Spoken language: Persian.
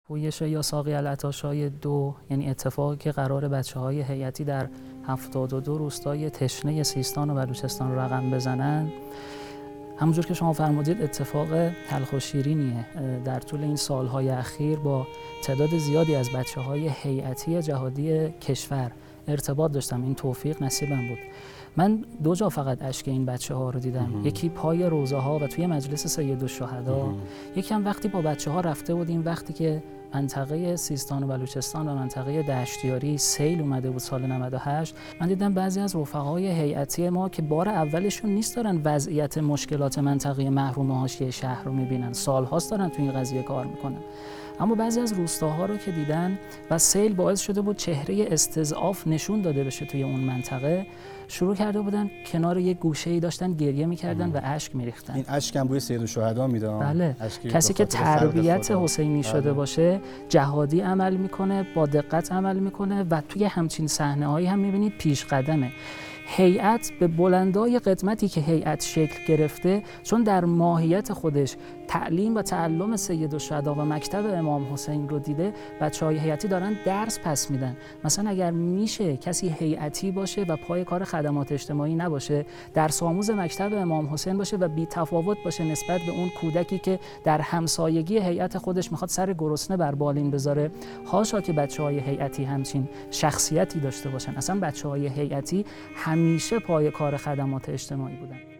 پویش یا ساقی العطاشای 2، یعنی اتفاقی که قرار بچه‌های هیئتی در 72 روستای تشنه سیستان و بلوچستان رقم بزنن، همونجور که شما فرمودید اتفاق تلخ و شیرینیه. در طول این سالهای اخیر با تعداد زیادی از بچه‌های هیئتی جهادی کشور ارتباط داشتم، این توفیق نصیبم بود. من 2 جا فقط اشک این بچه‌ها رو دیدم، یکی پای روضه‌ها و توی مجلس سیدالشهدا، یکی هم وقتی با بچه‌ها رفته بودیم وقتی که منطقه سیستان و بلوچستان و منطقه دشتیاری سیل اومده بود سال 98. من دیدم بعضی از رفقای هیئتی ما که بار اولشون نیست دارن وضعیت مشکلات منطقه محروم حاشیه شهر رو می‌بینن، سال‌هاست دارن تو این قضیه کار می‌کنن، اما بعضی از روستاها رو که دیدن و سیل باعث شده بود چهره استضعاف نشون داده بشه توی اون منطقه، شروع کرده بودن کنار یک گوشه‌ای داشتن گریه می‌کردن و اشک می‌ریختن. این اشک هم بوی سیدالشهدا میداد. بله، کسی که تربیت حسینی شده باشه جهادی عمل میکنه، با دقت عمل میکنه و توی همچین صحنه‌هایی هم می‌بینید پیش قدمه. هیئت به بلندای قدمتی که هیئت شکل گرفته، چون در ماهیت خودش تعلیم و تعلم سیدالشهدا و مکتب امام حسین رو دیده، بچه‌های هیئتی دارن درس پس میدن. مثلا اگر میشه کسی هیئتی باشه و پای کار خدمات اجتماعی نباشه، درس آموز مکتب امام حسین باشه و بی تفاوت باشه نسبت به اون کودکی که در همسایگی هیئت خودش میخواد سر گرسنه بر بالین بذاره، حاشا که بچه‌های هیئتی همچین شخصیتی داشته باشن. اصلا بچه‌های هیئتی همیشه پای کار خدمات اجتماعی بودن.